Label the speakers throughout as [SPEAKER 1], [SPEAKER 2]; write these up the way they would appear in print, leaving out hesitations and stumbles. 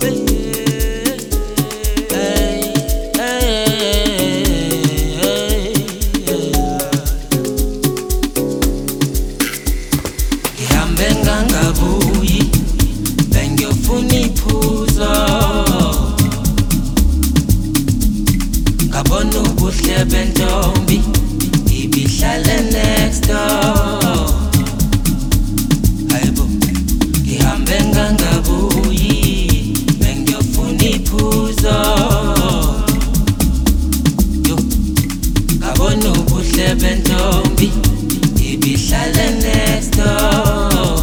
[SPEAKER 1] bentombi ibihlale next door. Hayibo ngihambe ngangabuyi bengiyofuna iphuzo. Yo ngabona ubuhle bentombi ibihlale next door.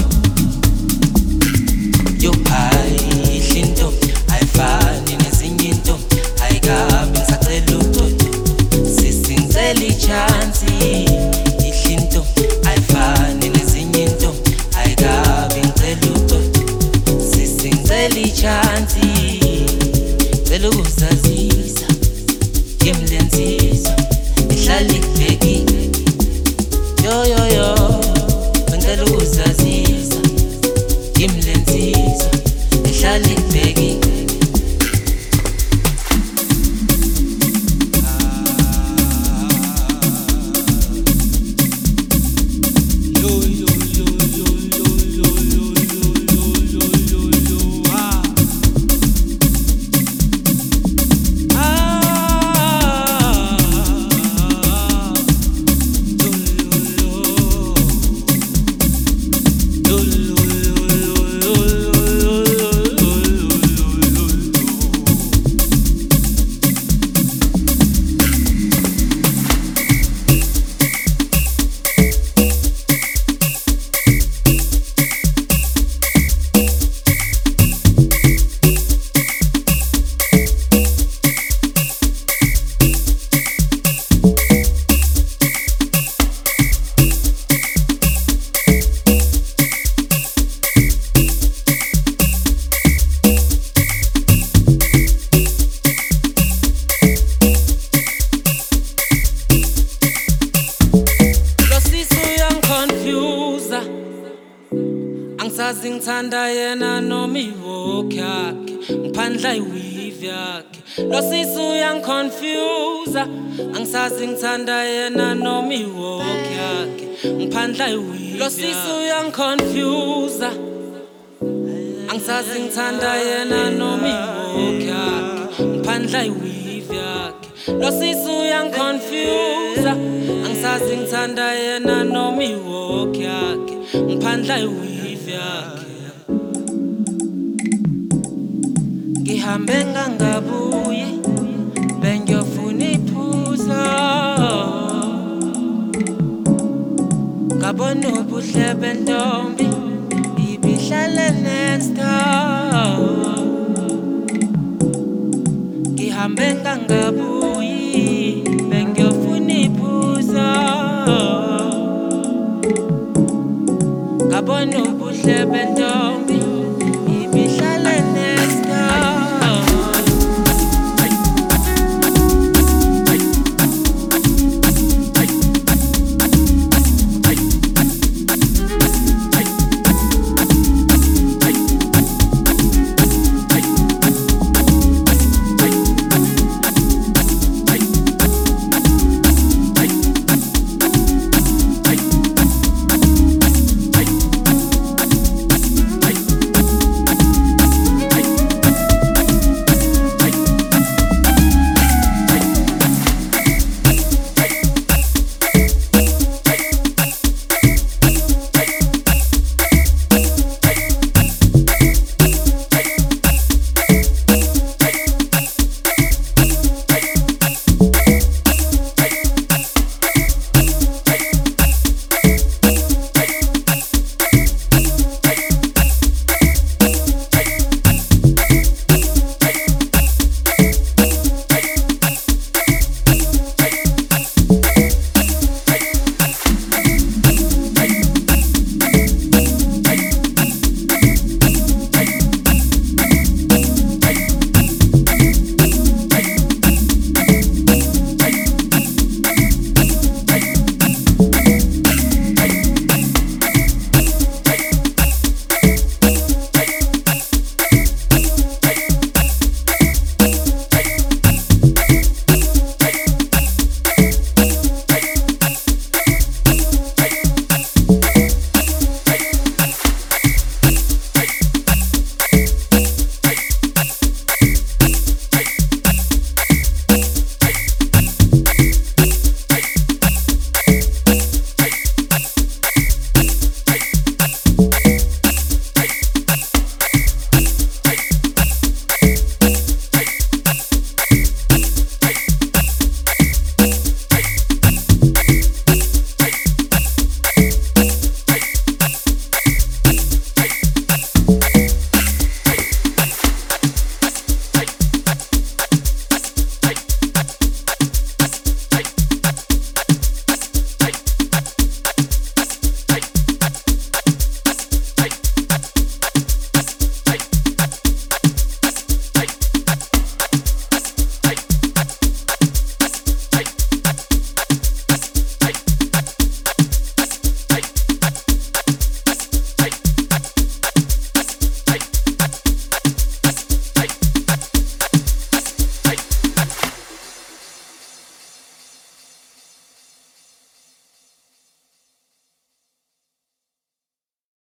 [SPEAKER 1] Yo hayi ihlinto ayifani nezinye into ayikabi ngisacela uxolo sisingcela ichance ihlinto ayifani nezinye into ayikabi ngicela uxolo sisingcela ichance cela ukuzazisa ngimlenzisa ihlala ikubhekile yo ngicela ukuzazisa ngimlenzisa ihlala ikubhekile. Angisazi ngithanda yena noma iwalk yakhe ngiphandla iweave yakhe lo sisi uyangiconfuse angisazi ngithanda yena noma iwalk yakhe ngiphandla iweave lo sisi uyangiconfuse angisazi ngithanda yena noma iwalk yakhe ngiphandla iweave yakhe lo sisi uyangiconfuse angisazi ngithanda yena noma iwalk yakhe ngiphandla iweave ngihambe ngangabuyi bengiyofuna iphuzo ngabona ubuhle bentombi ibihlale next door ngihambe